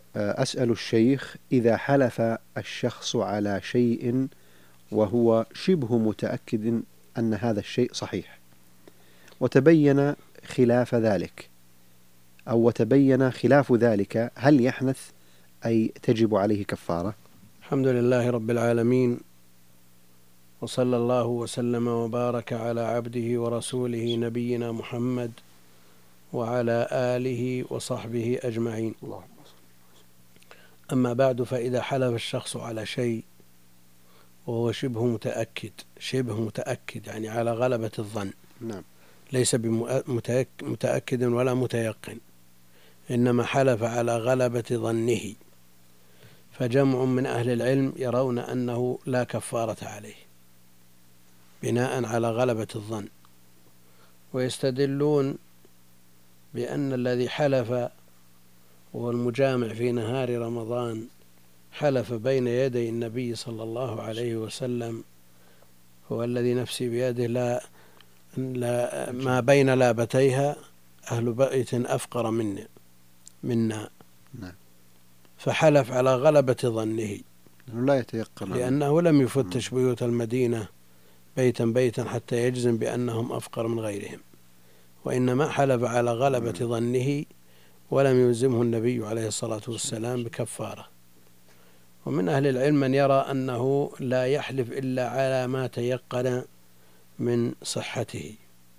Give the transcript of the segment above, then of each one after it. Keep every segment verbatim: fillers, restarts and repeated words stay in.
أسأل الشيخ: إذا حلف الشخص على شيء وهو شبه متأكد أن هذا الشيء صحيح، وتبين خلاف ذلك أو وتبين خلاف ذلك، هل يحنث أي تجب عليه كفارة؟ الحمد لله رب العالمين، وصلى الله وسلم وبارك على عبده ورسوله نبينا محمد وعلى آله وصحبه أجمعين. أما بعد، فإذا حلف الشخص على شيء وهو شبه متأكد شبه متأكد يعني على غلبة الظن، نعم. ليس بمتأكد ولا متيقن، إنما حلف على غلبة ظنه، فجمع من أهل العلم يرون أنه لا كفارة عليه بناء على غلبة الظن، ويستدلون بأن الذي حلف وهو المجامع في نهار رمضان حلف بين يدي النبي صلى الله عليه وسلم، هو الذي نفسي بيده لا, لا ما بين لابتيها أهل بيت أفقر منا منا نعم. فحلف على غلبة ظنه لا يتيقن، لأنه لم يفتش بيوت المدينة بيتا بيتا حتى يجزم بأنهم أفقر من غيرهم، وإنما حلف على غلبة ظنه ولم يلزمه النبي عليه الصلاة والسلام بكفارة. ومن أهل العلم من يرى أنه لا يحلف إلا على ما تيقن من صحته،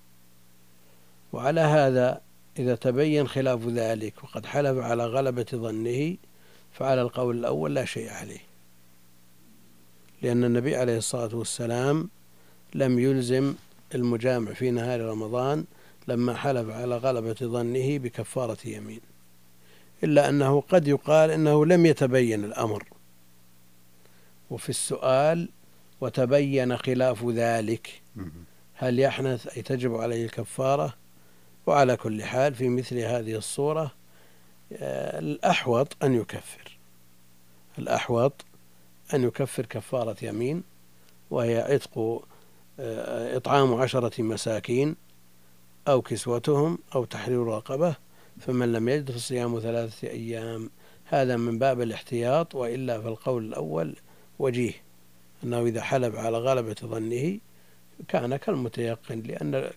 وعلى هذا إذا تبين خلاف ذلك وقد حلف على غلبة ظنه فعلى القول الأول لا شيء عليه، لأن النبي عليه الصلاة والسلام لم يلزم المجامع في نهار رمضان لما حلف على غلبة ظنه بكفارة يمين، إلا أنه قد يقال إنه لم يتبين الأمر، وفي السؤال وتبين خلاف ذلك هل يحنث أي تجب عليه الكفارة؟ وعلى كل حال في مثل هذه الصورة الأحوط أن يكفر الأحوط أن يكفر كفارة يمين، وهي عتق إطعام عشرة مساكين أو كسوتهم أو تحرير رقبة، فمن لم يجد فصيام ثلاثة أيام. هذا من باب الاحتياط، وإلا في القول الأول وجيه أنه إذا حلف على غلبة ظنه كان كالمتيقن، لأن,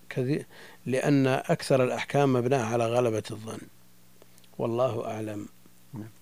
لأن أكثر الأحكام مبناة على غلبة الظن، والله أعلم.